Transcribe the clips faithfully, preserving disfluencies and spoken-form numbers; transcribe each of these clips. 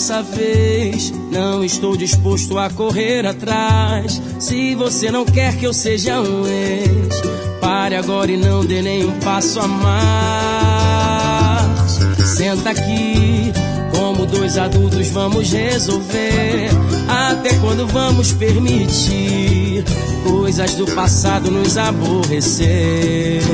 dessa vez não estou disposto a correr atrás. Se você não quer que eu seja um ex, pare agora e não dê nenhum passo a mais. Senta aqui, como dois adultos vamos resolver. Até quando vamos permitir coisas do passado nos aborrecer?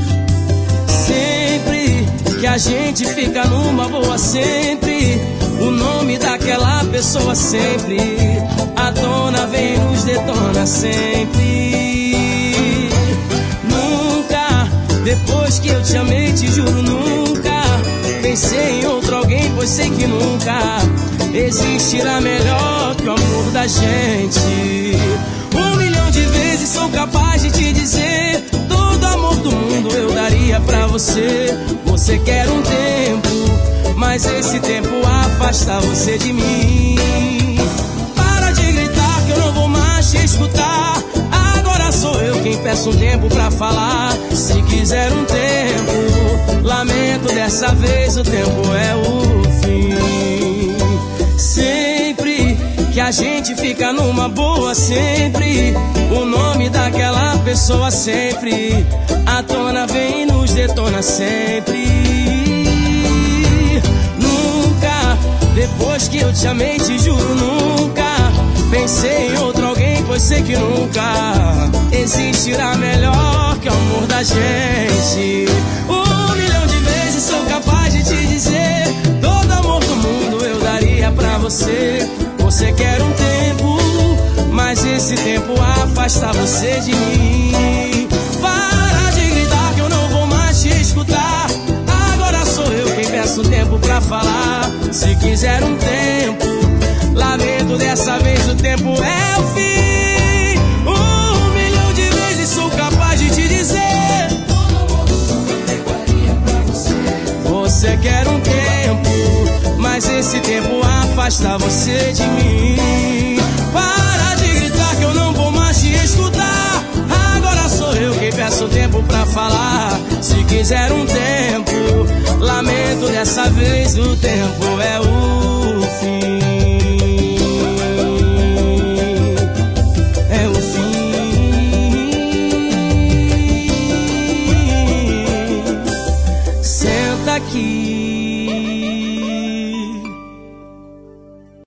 Sempre que a gente fica numa boa, sempre o nome daquela pessoa sempre à tona vem e nos detona sempre. Nunca, depois que eu te amei, te juro, nunca pensei em outro alguém, pois sei que nunca existirá melhor que o amor da gente. Um milhão de vezes sou capaz de te dizer, todo amor do mundo eu daria pra você. Você quer um tempo, mas esse tempo afasta você de mim. Para de gritar que eu não vou mais te escutar. Agora sou eu quem peço um tempo pra falar. Se quiser um tempo, lamento, dessa vez o tempo é o fim. Sempre que a gente fica numa boa, sempre o nome daquela pessoa sempre à tona vem e nos detona sempre. Nunca, depois que eu te amei, te juro, nunca pensei em outro alguém, pois sei que nunca existirá melhor que o amor da gente. Um milhão de vezes sou capaz de te dizer, todo amor do mundo eu daria pra você. Você quer um tempo, mas esse tempo afasta você de mim. Para de gritar que eu não vou mais te escutar. Agora sou eu quem peço um tempo pra falar. Se quiser um tempo, lamento, dessa vez o tempo é o fim. Um milhão de vezes sou capaz de te dizer, você quer um tempo, mas esse tempo afasta você de mim. Para de gritar que eu não vou mais te escutar. Agora sou eu quem peço tempo pra falar. Se quiser um tempo, lamento, dessa vez o tempo é o fim.